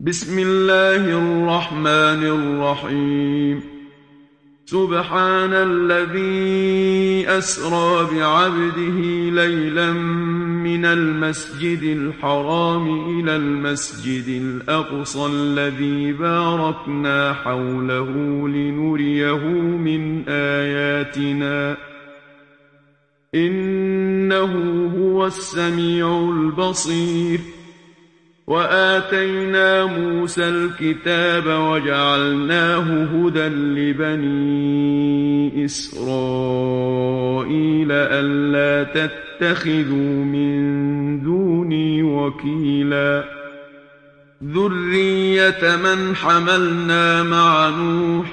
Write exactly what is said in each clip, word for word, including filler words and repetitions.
بسم الله الرحمن الرحيم. سبحان الذي أسرى بعبده ليلا من المسجد الحرام إلى المسجد الأقصى الذي باركنا حوله لنريه من آياتنا إنه هو السميع البصير. وآتينا موسى الكتاب وجعلناه هدى لبني إسرائيل ألا تتخذوا من دوني وكيلا ذرية من حملنا مع نوح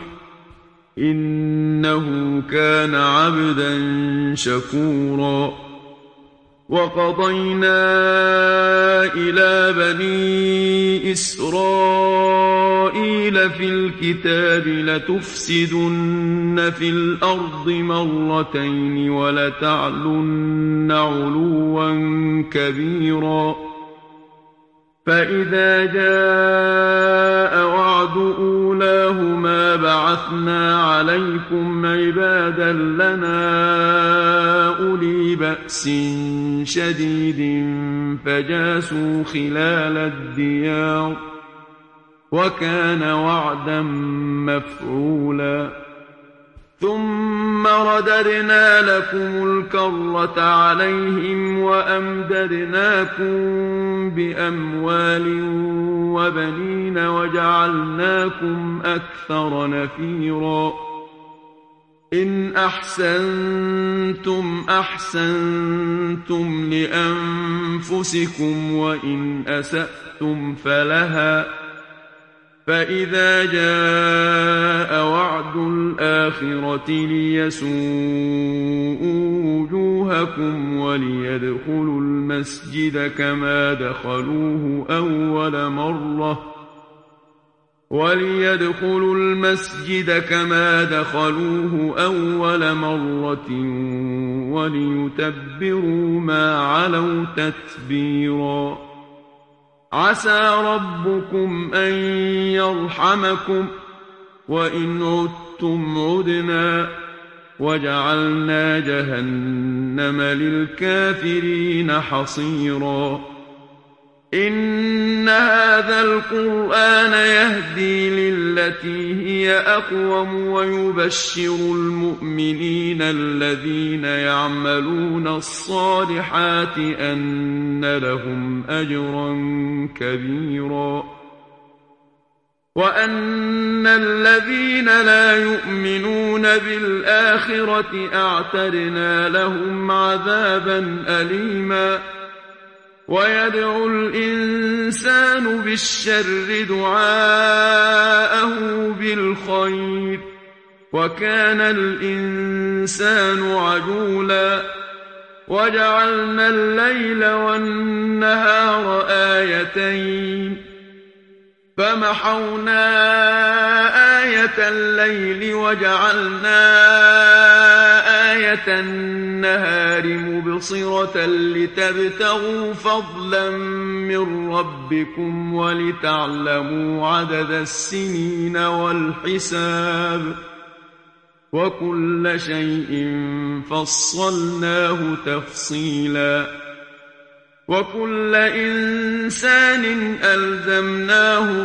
إنه كان عبدا شكورا. وقضينا إلى بني إسرائيل في الكتاب لتفسدن في الأرض مرتين ولتعلن علوا كبيرا. فإذا جاء وعد أولاهما بعثنا عليكم عبادا لنا أولي بأس شديد فجاسوا خلال الديار وكان وعدا مفعولا. ثم رددنا لكم الكرة عليهم وأمددناكم بأموال وبنين وجعلناكم أكثر نفيرا. إن أحسنتم أحسنتم لأنفسكم وإن أسأتم فلها. فإذا جاء وعد الآخرة ليسوءوا وجوهكم وليدخلوا المسجد كما دخلوه أول مرة وليدخلوا المسجد كما دخلوه أول مرة وليتبروا ما علوا تتبيرا. عسى ربكم أن يرحمكم وإن عدتم عدنا وجعلنا جهنم للكافرين حصيرا. إن هذا القرآن يهدي للتي هي أقوم ويبشر المؤمنين الذين يعملون الصالحات أن لهم أجرا كبيرا وأن الذين لا يؤمنون بالآخرة أعتدنا لهم عذابا أليما. ويدعو الإنسان بالشر دعاءه بالخير وكان الإنسان عجولا. وجعلنا الليل والنهار آيتين فمحونا آية الليل وجعلنا آية النهار مبصرة لتبتغوا فضلا من ربكم ولتعلموا عدد السنين والحساب وكل شيء فصلناه تفصيلا. وكل إنسان ألزمناه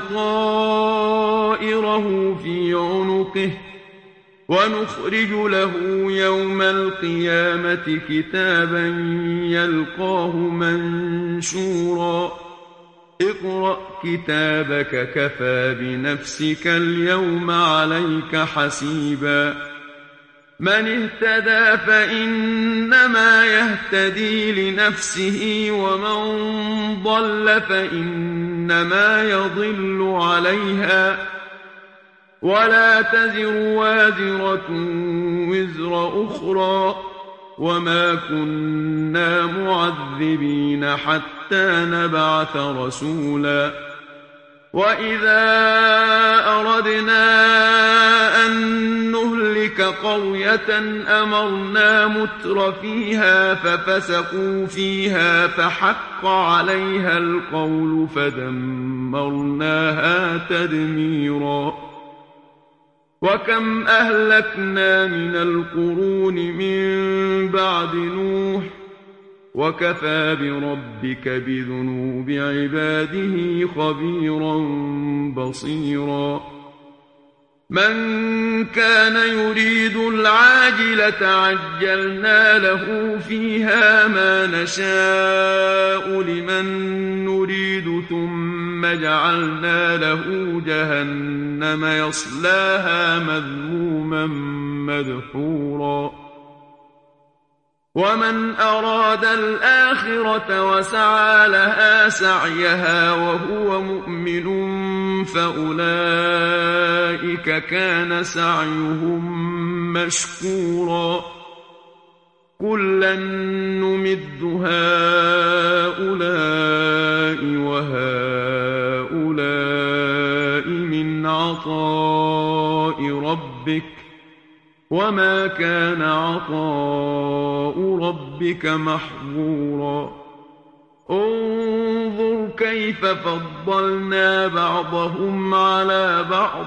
طائره في عنقه ونخرج له يوم القيامة كتابا يلقاه منشورا. اقرأ كتابك كفى بنفسك اليوم عليك حسيبا. من اهتدى فإنما يهتدي لنفسه ومن ضل فإنما يضل عليها ولا تزر وازرة وزر أخرى وما كنا معذبين حتى نبعث رسولا. وإذا أردنا أن نهلك قرية أمرنا متر فيها ففسقوا فيها فحق عليها القول فدمرناها تدميرا وكم أهلكنا من القرون من بعد نوح وكفى بربك بذنوب عباده خبيرا بصيرا من كان يريد العاجلة عجلنا له فيها ما نشاء لمن نريد ثم جعلنا له جهنم يصلاها مذموما مدحورا ومن أراد الآخرة وسعى لها سعيها وهو مؤمن فأولئك كان سعيهم مشكورا كلا نمد هؤلاء وهؤلاء من عطاء ربك وما كان عطاء ربك محظورا انظر كيف فضلنا بعضهم على بعض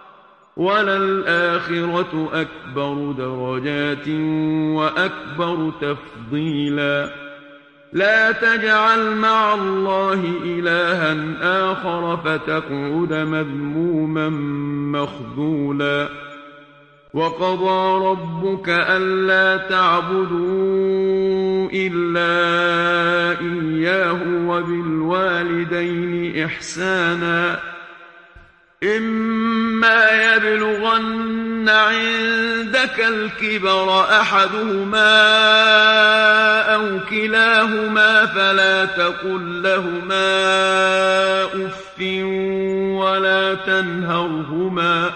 وللآخرة أكبر درجات وأكبر تفضيلا لا تجعل مع الله إلها آخر فتقعد مذموما مخذولا وقضى ربك ألا تعبدوا إلا إياه وبالوالدين إحسانا إما يبلغن عندك الكبر أحدهما أو كلاهما فلا تقل لهما أف ولا تنهرهما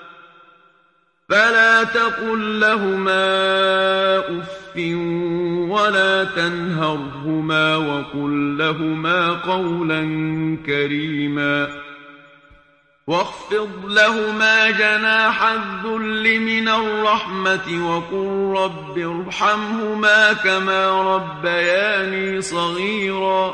فلا تقل لهما أف ولا تنهرهما وقل لهما قولا كريما واخفض لهما جناح الذل من الرحمة وقل رب ارحمهما كما ربياني صغيرا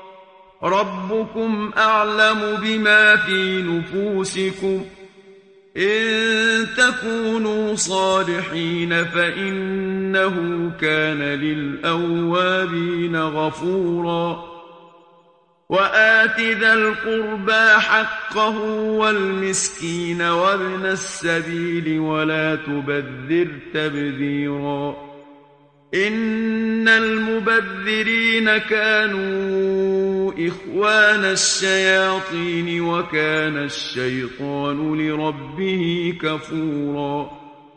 ربكم أعلم بما في نفوسكم إن تكونوا صالحين فإنه كان للأوابين غفورا وآت ذا القربى حقه والمسكين وابن السبيل ولا تبذر تبذيرا إن المبذرين كانوا إخوان الشياطين وكان الشيطان لربه كفورا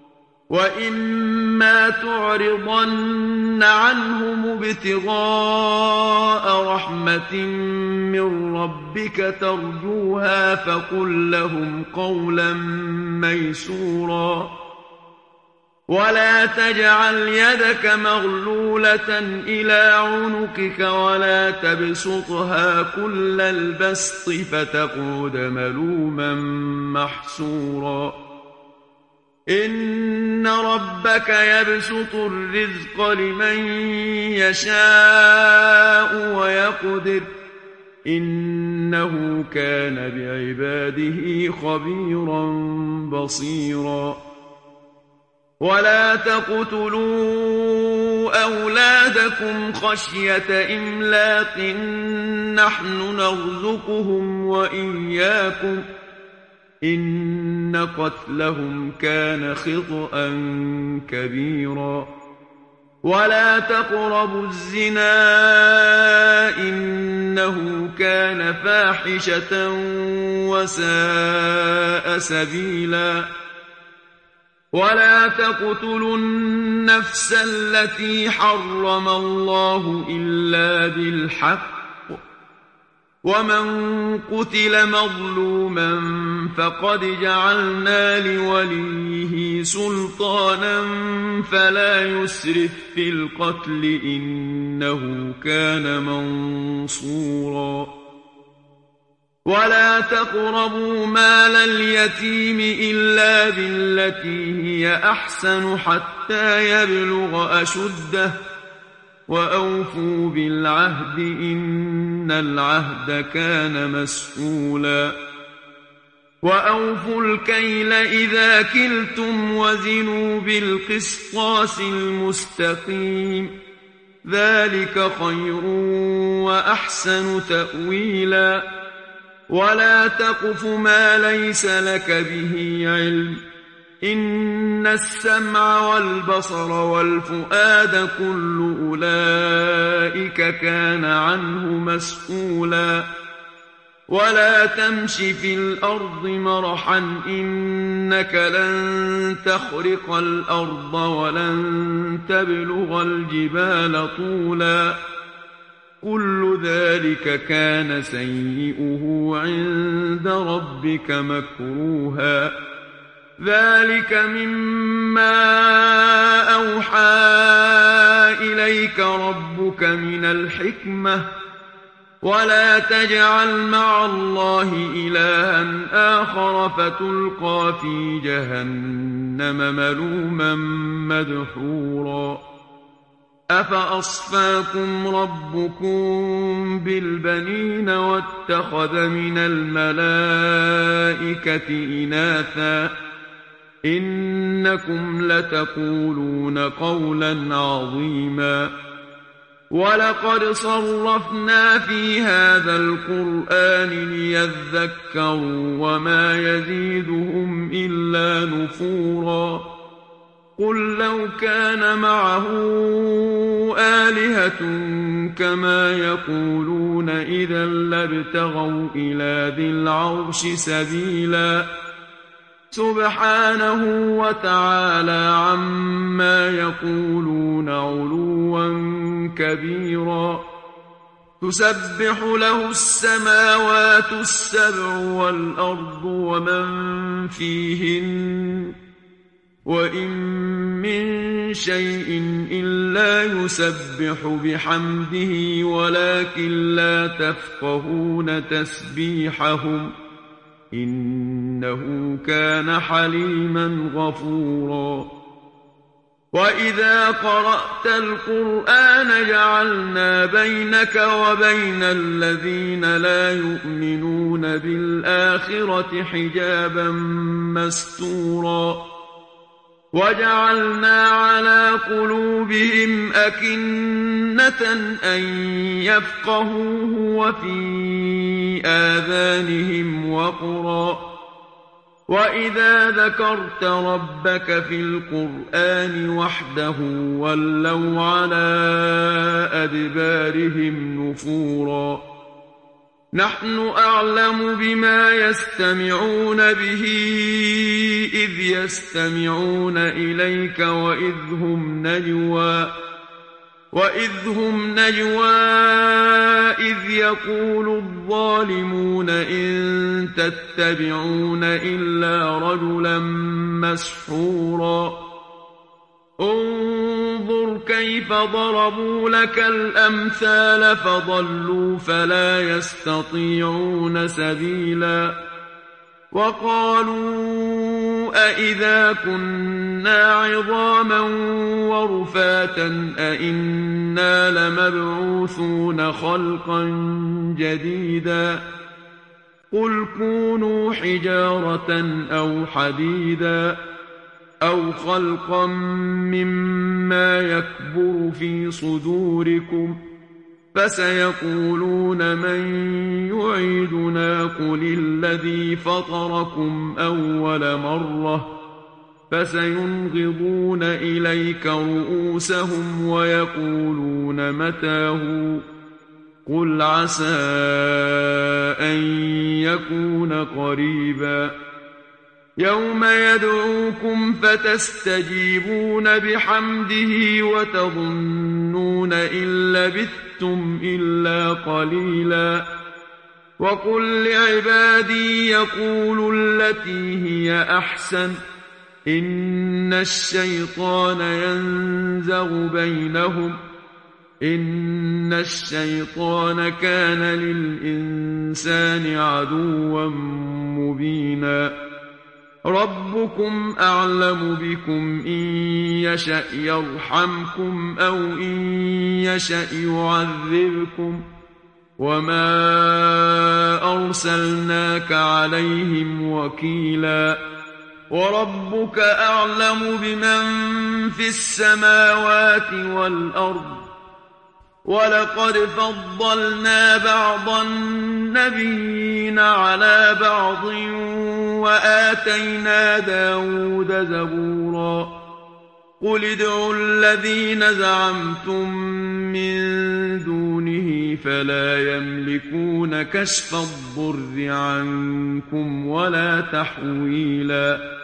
وإما تعرضن عنهم ابتغاء رحمة من ربك ترجوها فقل لهم قولا ميسورا ولا تجعل يدك مغلولة إلى عنقك ولا تبسطها كل البسط فتقعد ملوما محسورا إن ربك يبسط الرزق لمن يشاء ويقدر إنه كان بعباده خبيرا بصيرا ولا تقتلوا أولادكم خشية إملاق نحن نرزقهم وإياكم إن قتلهم كان خطأ كبيرا ولا تقربوا الزنا إنه كان فاحشة وساء سبيلا ولا تقتلوا النفس التي حرم الله إلا بالحق ومن قتل مظلوما فقد جعلنا لوليه سلطانا فلا يسرف في القتل إنه كان منصورا ولا تقربوا مال اليتيم إلا بالتي هي أحسن حتى يبلغ أشده وأوفوا بالعهد إن العهد كان مسؤولا وأوفوا الكيل إذا كلتم وزنوا بالقسطاس المستقيم ذلك خير وأحسن تأويلا ولا تقف ما ليس لك به علم إن السمع والبصر والفؤاد كل أولئك كان عنه مسؤولا ولا تمش في الأرض مرحا إنك لن تخرق الأرض ولن تبلغ الجبال طولا كل ذلك كان سيئه عند ربك مكروها ذلك مما أوحى إليك ربك من الحكمة ولا تجعل مع الله إلها آخر فتلقى في جهنم ملوما مدحورا أفأصفاكم ربكم بالبنين واتخذ من الملائكة إناثا إنكم لتقولون قولا عظيما ولقد صرفنا في هذا القرآن ليذكروا وما يزيدهم إلا نفورا قل لو كان معه آلهة كما يقولون إذا لابتغوا إلى ذي العرش سبيلا سبحانه وتعالى عما يقولون علوا كبيرا تسبح له السماوات السبع والأرض ومن فيهن وإن من شيء إلا يسبح بحمده ولكن لا تفقهون تسبيحهم إنه كان حليما غفورا وإذا قرأت القرآن جعلنا بينك وبين الذين لا يؤمنون بالآخرة حجابا مستورا وجعلنا على قلوبهم أكنة أن يفقهوه وفي آذانهم وقرا وإذا ذكرت ربك في القرآن وحده ولوا على أدبارهم نفورا نحن أعلم بما يستمعون به إذ يستمعون إليك وإذ هم نجوى وإذ هم نجوى إذ يقول الظالمون إن تتبعون إلا رجلا مسحورا انظر كيف ضربوا لك الأمثال فضلوا فلا يستطيعون سبيلا وقالوا أئذا كنا عظاما ورفاتا أئنا لمبعوثون خلقا جديدا قل كونوا حجارة أو حديدا أو خلقا مما يكبر في صدوركم فسيقولون من يعيدنا قل الذي فطركم أول مرة فسينغضون إليك رؤوسهم ويقولون متاه قل عسى أن يكون قريبا يوم يدعوكم فتستجيبون بحمده وتظنون إن لبثتم إلا قليلا وقل لعبادي يقولوا التي هي أحسن إن الشيطان ينزغ بينهم إن الشيطان كان للإنسان عدوا مبينا ربكم أعلم بكم إن يشأ يرحمكم أو إن يشأ يعذبكم وما أرسلناك عليهم وكيلا وربك أعلم بمن في السماوات والأرض ولقد فضلنا بعض النبيين على بعض وآتينا داود زبورا قل ادعوا الذين زعمتم من دونه فلا يملكون كشف الضر عنكم ولا تحويلا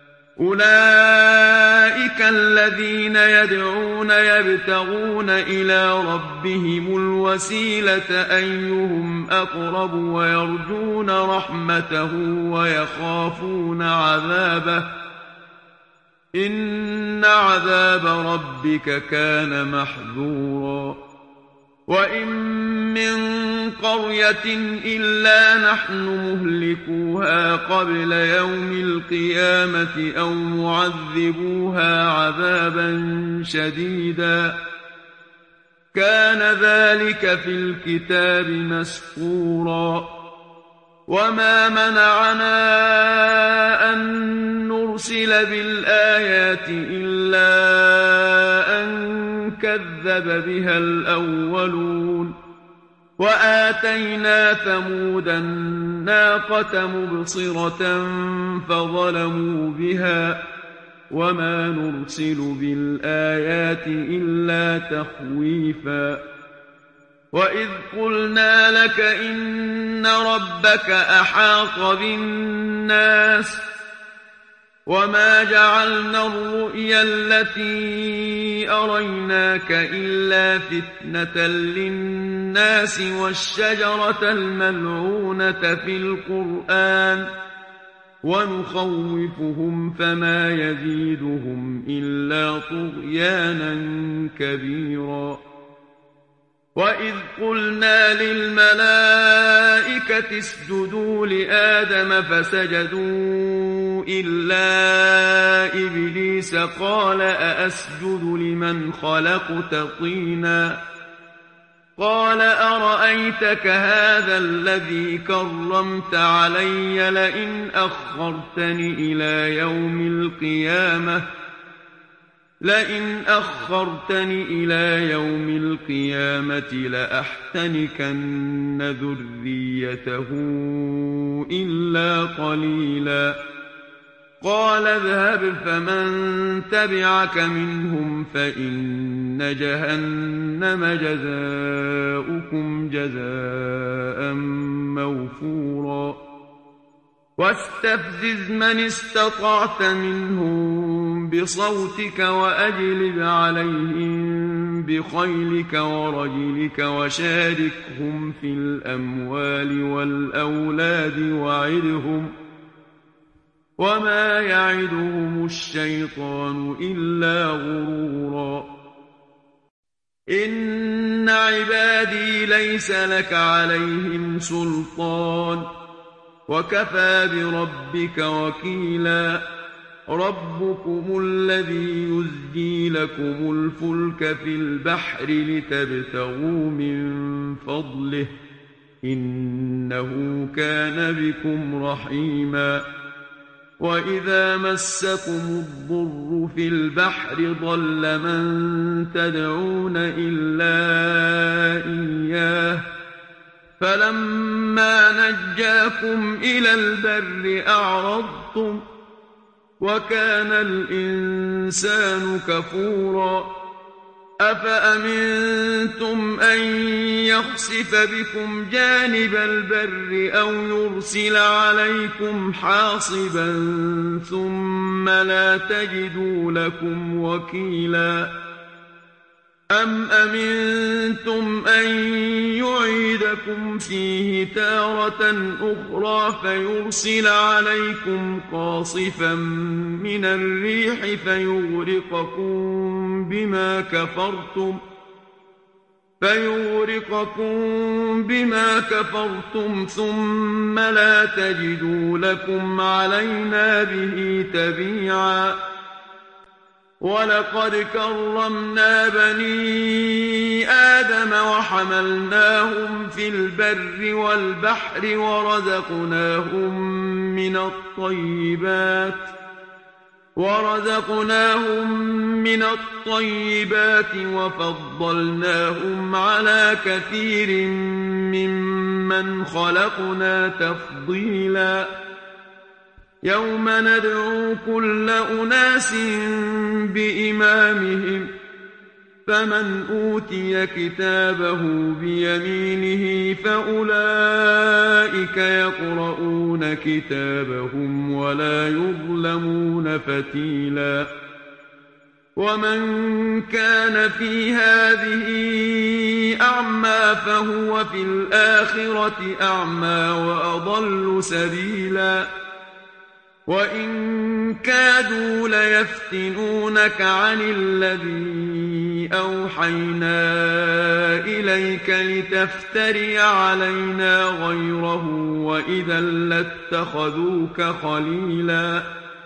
أولئك الذين يدعون يبتغون إلى ربهم الوسيلة أيهم أقرب ويرجون رحمته ويخافون عذابه إن عذاب ربك كان محذورا وإن من قرية إلا نحن مهلكوها قبل يوم القيامة أو معذبوها عذابا شديدا كان ذلك في الكتاب مسطورا وما منعنا أن نرسل بالآيات إلا أن كذب بها الأولون وآتينا ثمود الناقة مبصرة فظلموا بها وما نرسل بالآيات إلا تخويفا وإذ قلنا لك إن ربك أحاط بالناس وما جعلنا الرؤيا التي أريناك إلا فتنة للناس والشجرة الملعونة في القرآن ونخوفهم فما يزيدهم إلا طغيانا كبيرا وإذ قلنا للملائكة اسجدوا لآدم فسجدوا إلا إبليس قال أأسجد لمن خلقت طينا قال أرأيتك هذا الذي كرمت علي لئن أخرتني إلى يوم القيامة لئن أخرتني إلى يوم القيامة لأحتنكن ذريته إلا قليلا قال اذهب فمن تبعك منهم فإن جهنم جزاؤكم جزاء موفورا واستفزز من استطعت منهم بصوتك وأجلب عليهم بخيلك ورجلك وشاركهم في الأموال والأولاد وعدهم وما يعدهم الشيطان إلا غرورا إن عبادي ليس لك عليهم سلطان وكفى بربك وكيلا ربكم الذي يزجي لكم الفلك في البحر لتبتغوا من فضله إنه كان بكم رحيما وإذا مسكم الضر في البحر ضل من تدعون إلا إياه فلما نجاكم إلى البر أعرضتم وكان الإنسان كفورا أفأمنتم أن يخسف بكم جانب البر أو يرسل عليكم حاصبا ثم لا تجدوا لكم وكيلا أم أمنتم أن يعيدكم فيه تارة أخرى فيرسل عليكم قاصفا من الريح فيغرقكم بما كفرتم فيغرقكم بما كفرتم ثم لا تجدوا لكم علينا به تبيعا ولقد كرمنا بني آدم وحملناهم في البر والبحر ورزقناهم من الطيبات ورزقناهم من الطيبات وفضلناهم على كثير ممن خلقنا تفضيلا يوم ندعو كل أناس بإمامهم فمن أوتي كتابه بيمينه فأولئك يقرؤون كتابهم ولا يظلمون فتيلا ومن كان في هذه أعمى فهو في الآخرة أعمى وأضل سبيلا وإن كادوا ليفتنونك عن الذي أوحينا إليك لتفتري علينا غيره وإذا لاتخذوك خليلا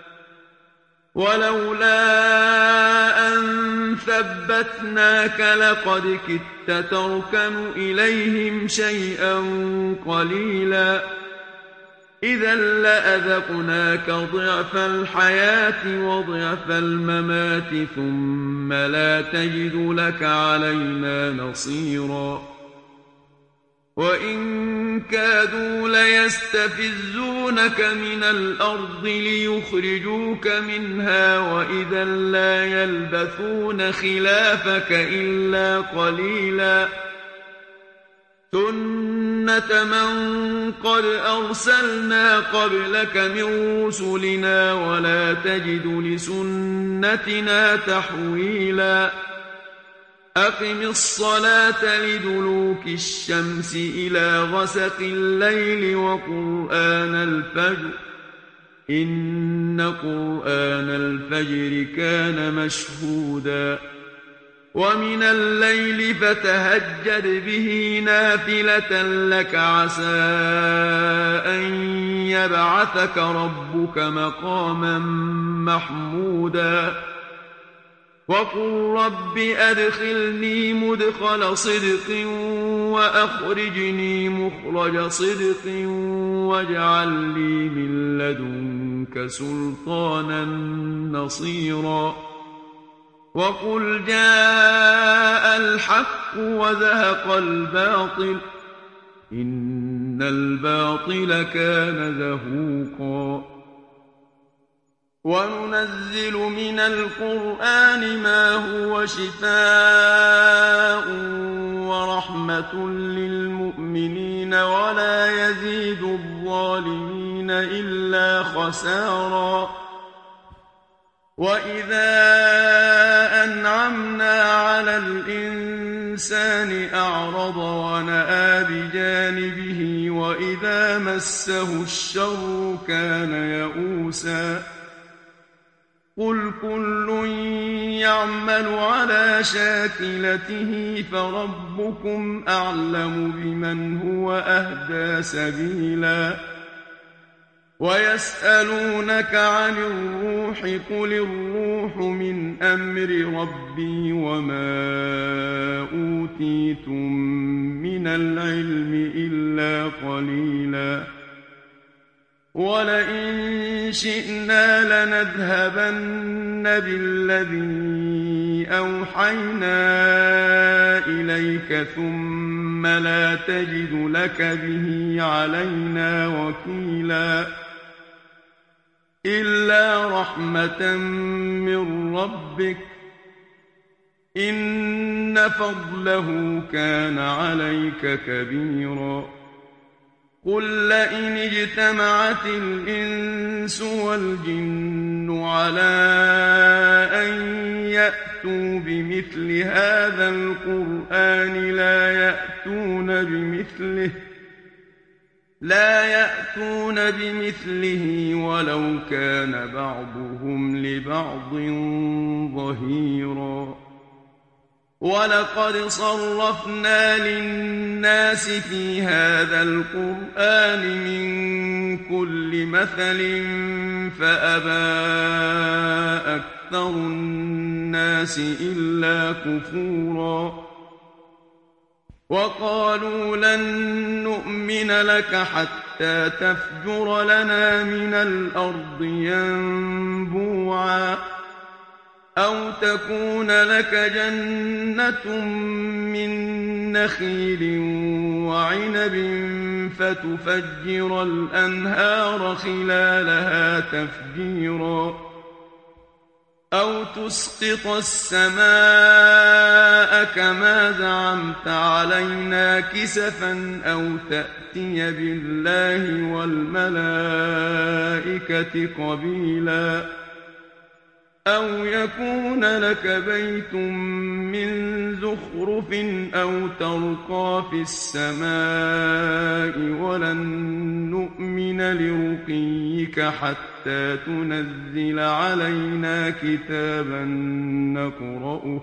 ولولا أن ثبتناك لقد كدت تركن إليهم شيئا قليلا إذا لأذقناك ضعف الحياة وضعف الممات ثم لا تجد لك علينا نصيرا وإن كادوا ليستفزونك من الأرض ليخرجوك منها وإذا لا يلبثون خلافك إلا قليلا سنة من قد أرسلنا قبلك من رسلنا ولا تجد لسنتنا تحويلا أقم الصلاة لدلوك الشمس إلى غسق الليل وقرآن الفجر إن قرآن الفجر كان مشهودا ومن الليل فتهجد به نافلة لك عسى أن يبعثك ربك مقاما محمودا وقل رب أدخلني مدخل صدق وأخرجني مخرج صدق واجعل لي من لدنك سلطانا نصيرا وقل جاء الحق وزهق الباطل إن الباطل كان زهوقا وننزل من القرآن ما هو شفاء ورحمة للمؤمنين ولا يزيد الظالمين إلا خسارا وإذا أنعمنا على الإنسان أعرض ونأى بجانبه وإذا مسه الشر كان يئوسا قل كل يعمل على شاكلته فربكم أعلم بمن هو أهدى سبيلا ويسألونك عن الروح قل الروح من أمر ربي وما أوتيتم من العلم إلا قليلا ولئن شئنا لنذهبن بالذي أوحينا إليك ثم لا تجد لك به علينا وكيلا إلا رحمة من ربك إن فضله كان عليك كبيرا قل لئن اجتمعت الإنس والجن على أن يأتوا بمثل هذا القرآن لا يأتون بمثله لا يأتون بمثله ولو كان بعضهم لبعض ظهيرا ولقد صرفنا للناس في هذا القرآن من كل مثل فأبى أكثر الناس إلا كفورا وقالوا لن نؤمن لك حتى تفجر لنا من الأرض ينبوعا أو تكون لك جنة من نخيل وعنب فتفجر الأنهار خلالها تفجيرا أو تسقط السماء كما زعمت علينا كسفا أو تأتي بالله والملائكة قبيلا أو يكون لك بيت من زخرف أو ترقى في السماء ولن نؤمن لرقيك حتى تنزل علينا كتابا نقرأه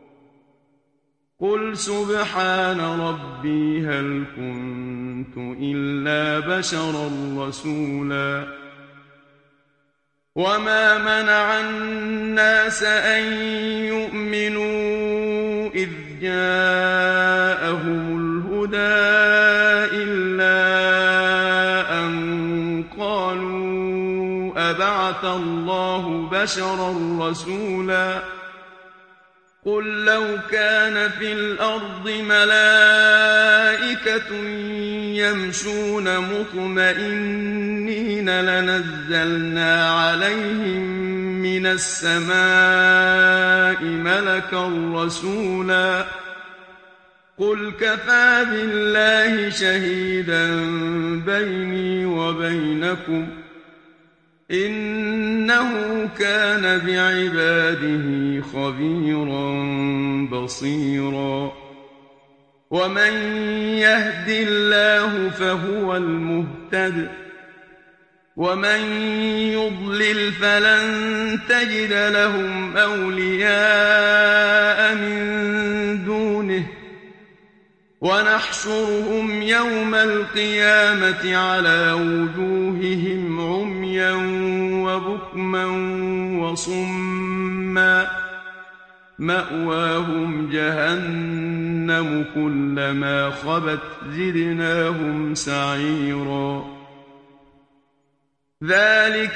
قل سبحان ربي هل كنت إلا بشرا رسولا وما منع الناس أن يؤمنوا إذ جاءهم الهدى إلا أن قالوا أبعث الله بشرا رسولا قل لو كان في الأرض ملائكة يمشون مطمئنين لنزلنا عليهم من السماء ملكا رسولا قل كفى بالله شهيدا بيني وبينكم إنه كان بعباده خبيرا بصيرا ومن يهد الله فهو المهتد ومن يضلل فلن تجد لهم أولياء من دونه ونحشرهم يوم القيامة على وجوههم عميا وبكما وصما مأواهم جهنم كلما خبت زدناهم سعيرا ذلك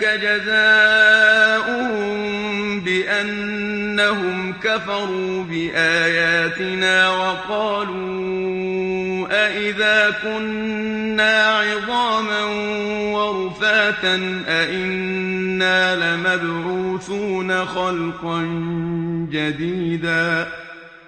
جزاؤهم بأنهم كفروا بآياتنا وقالوا أئذا كنا عظاما ورفاتا أئنا لمبعوثون خلقا جديدا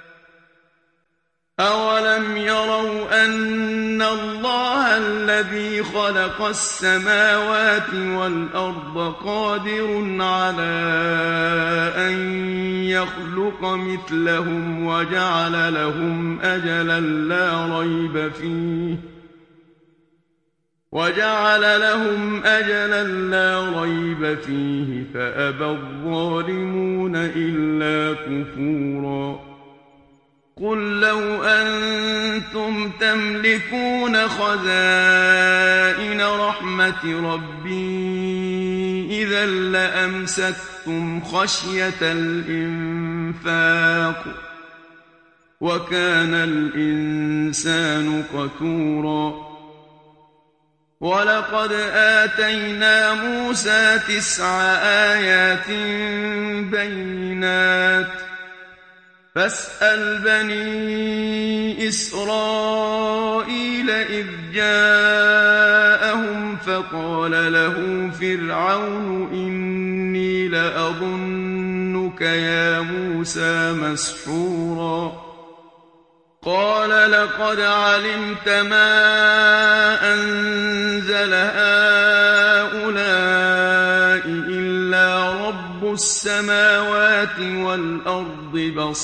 أولم يروا أن الله الذي خلق السماوات والأرض قادر على أن يخلق مثلهم وجعل لهم أجلا لا ريب فيه وجعل لهم أجلا لا ريب فيه فأبى الظالمون إلا كفورا قل لو أنتم تملكون خزائن رحمة ربي إذا لأمسكتم خشية الإنفاق وكان الإنسان قتورا ولقد آتينا موسى تسع آيات بينات فاسأل بني إسرائيل إذ جاءهم فقال له فرعون إني لأظنك يا موسى مسحورا قال لقد علمت ما أنزل هؤلاء إلا رب السماوات والأرض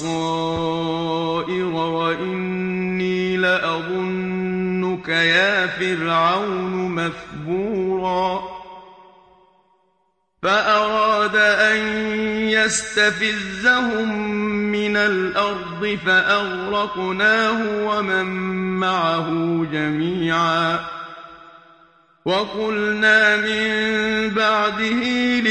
بصائر وإني لأظنك يا فرعون مثبورا فأراد أن يستفزهم من الأرض فأغرقناه ومن معه جميعا وقلنا من بعده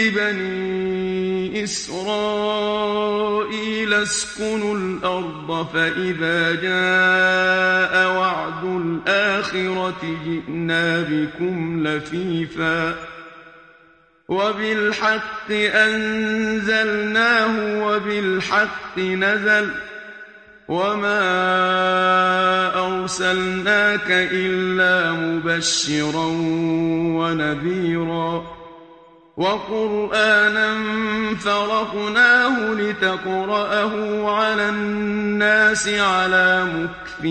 لبني إسرائيل اسكنوا الأرض فإذا جاء وعد الآخرة جئنا بكم لفيفا وبالحق أنزلناه وبالحق نزل وما أرسلناك إلا مبشرا ونذيرا وقرآنا فرقناه لتقرأه على الناس على مكث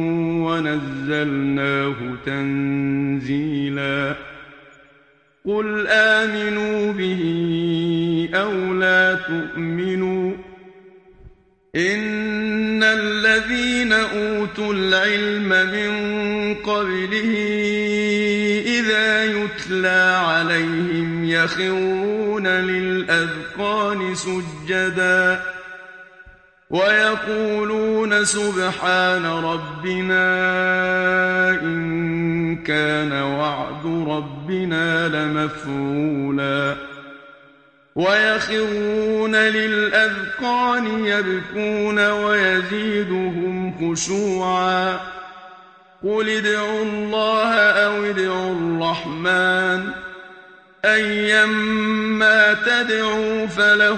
ونزلناه تنزيلا قل آمنوا به أو لا تؤمنوا إن الذين أوتوا العلم من قبله إذا يتلى عليهم يخرون للأذقان سجدا ويقولون سبحان ربنا إن كان وعد ربنا لمفعولا ويخرون للأذقان يبكون ويزيدهم خشوعا قل ادعوا الله أو ادعوا الرحمن أيما تدعوا فله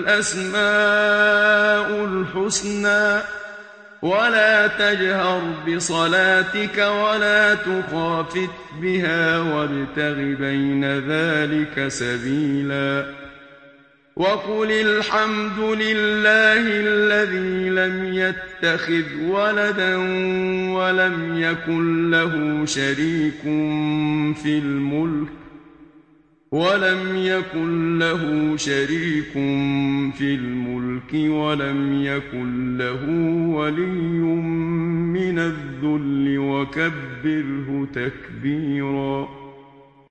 الأسماء الحسنى ولا تجهر بصلاتك ولا تخافت بها وابتغ بين ذلك سبيلا وقل الحمد لله الذي لم يتخذ ولدا ولم يكن له شريك في الملك ولم يكن له شريك في الملك ولم يكن له ولي من الذل وكبره تكبيرا.